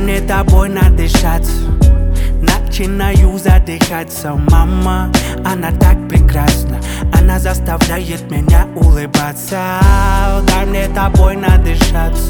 мне тобой надышаться. Начинаю задыхаться, мама, она так прекрасна. Она заставляет меня улыбаться. Дай мне тобой надышаться.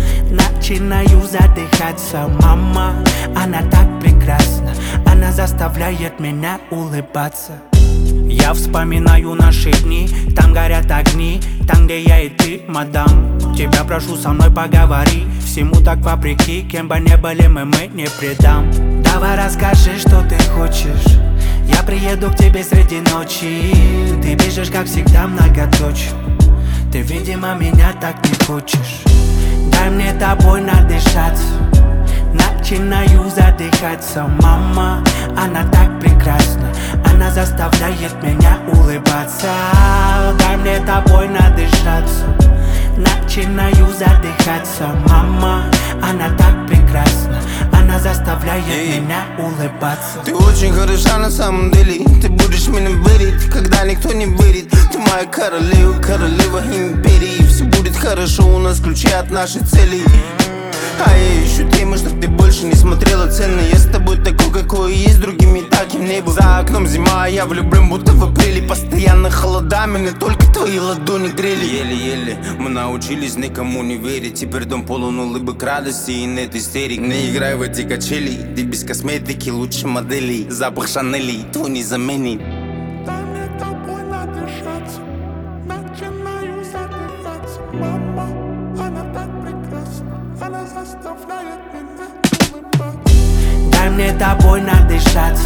Начинаю задыхаться, мама, она так прекрасна. Она заставляет меня улыбаться. Я вспоминаю наши дни, там горят огни, там, где я и ты, мадам. Тебя прошу, со мной поговори. Всему так вопреки, кем бы не были мы не предам. Давай расскажи, что ты хочешь. Я приеду к тебе среди ночи. Ты бежишь, как всегда, многоточие. Ты, видимо, меня так не хочешь. Дай мне тобой надышаться. Начинаю задыхаться, мама, она так прекрасна. Она заставляет меня улыбаться. Дай мне тобой надышаться. Начинаю задыхаться, мама, она так прекрасна. Она заставляет меня улыбаться. Ты очень хороша на самом деле. Ты будешь меня верить, когда никто не верит. Ты моя королева, королева империи. Все будет хорошо, у нас ключи от нашей цели. А я ищу темы, чтоб ты больше не смотрела цены. Я с тобой такой, какой есть, другими таким не был. За окном зима, а я влюблен, будто в апреле. Постоянно холода, меня только твои ладони грели. Еле-еле мы научились никому не верить. Теперь дом полон улыбок, радости и нет истерик. Не играй в эти качели, ты без косметики лучше моделей. Запах Шанели, твой не заменит. Дай мне тобой надышаться. Начинаю задыхаться, мама, она так прекрасна. Она заставляет меня улыбаться. Дай мне тобой надышаться.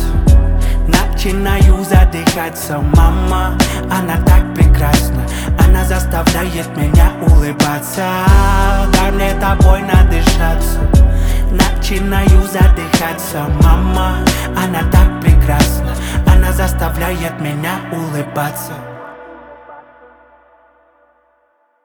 Начинаю задыхаться, мама, она так прекрасна. Она заставляет меня улыбаться. Дай мне тобой надышаться. Начинаю задыхаться, мама, она так прекрасна. Она заставляет меня улыбаться.